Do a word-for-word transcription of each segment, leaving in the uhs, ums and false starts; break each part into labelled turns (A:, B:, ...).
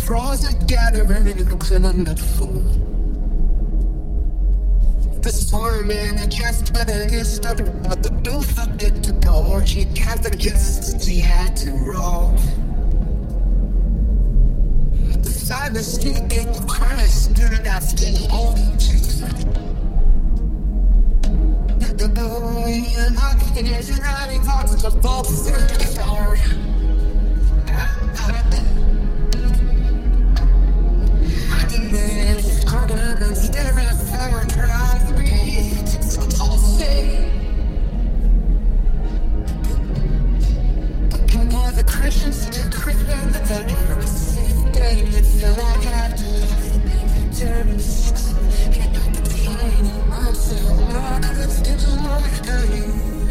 A: frozen gathering looking under the floor. The storm in a chest, but it is stubborn. But the bill forget to go. She gathered just she had to roll. The silence speaking of Christ, turned out still only Jesus. The boy and I is riding hard with the bolts in the floor. It's harder than staring forward, trying to breathe. It's all safe. Looking more the Christians to Christian, the very safe day. It's the like I have to turn six. Can't help the pain. I'm so long, it's still more hurting.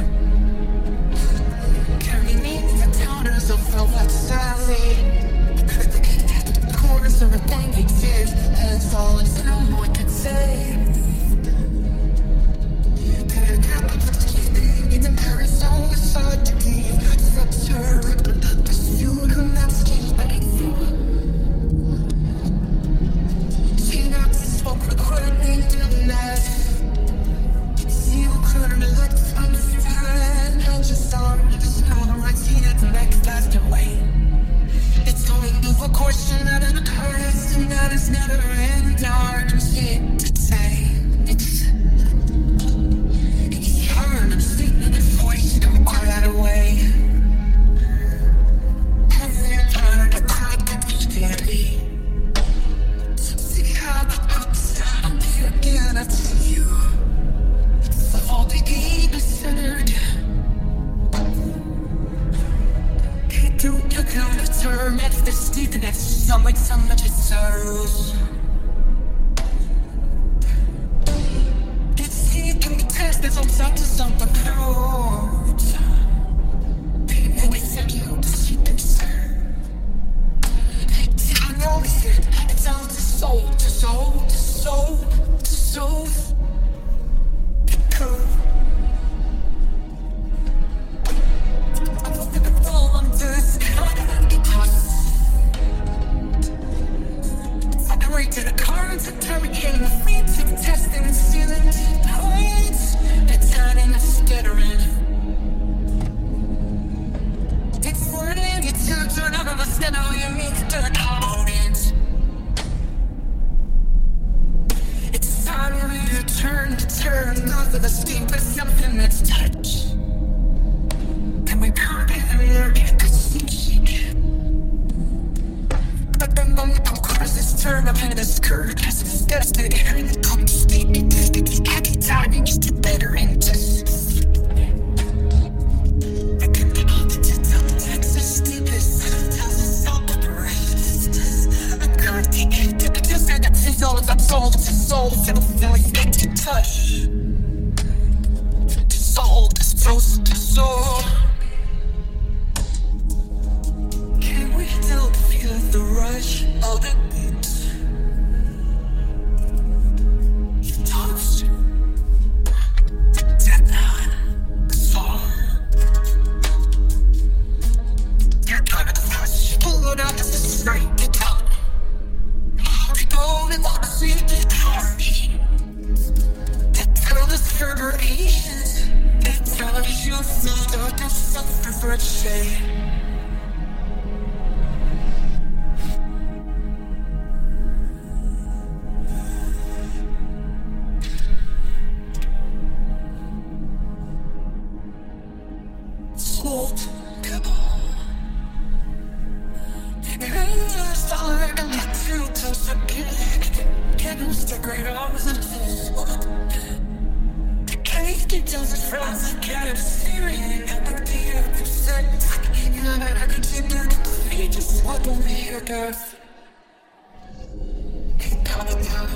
A: Carry me to the counters of the wet side. Corners of a thing exists, and it's all it's no one can say. The captain in the Paris, all the side to be. It's absurd, but the suit who that's keeping. She knocks his folk recording to the net. See you current electrons, and I'll just start to smell the right scene at the next last away. It's going to a question that occurs, and that is never in dark shit to say. It's it's hard to speak in a voice, don't cry that away. And they're trying to crack the steady. See how the ups and here again I see you. So all the ego centered. Do you come to term at the steep and that's so much, so much it serves. It's seeking the test that's on top to something fruit. And we send you to sleep and serve. I know we said it's all to soul, to soul, to soul, to soul. Cool. To the cards and terminating the feet to the testing and stealing points. It's turning a skittering. It's wording, it's your turn out of the center you meet to the audience. It's time for you to turn to turn off of the steep of something that's touch. Can we put it in your get the sink? But the moment of course this turn up in the skirt as it's destined here in the cold sleep. It's happy timing just to better and just I can be all the tits of the Texas steepest. Tells us all the rest. I'm currently to the desert that's his all of soul to soul. Feel feelings make to touch. To soul, to soul, to soul. Can we still feel the rush of the beat? Toast. Death. Soul. You're kind of the rush. Pull it out as a straight guitar. We go and walk see the harsh. That tell us reverberations. That tells you feel the suffer for a shade. Salt, come on. And the star and the truth to forget. Can you stick right arms and fist? The cake it doesn't rise again. Syrian and the dear percent. You know that I continue to play just what will be your death. Keep coming down.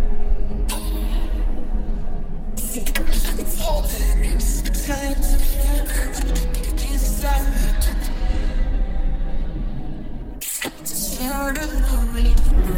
A: It's all there is. Time to feel. Inside. It's hard to know.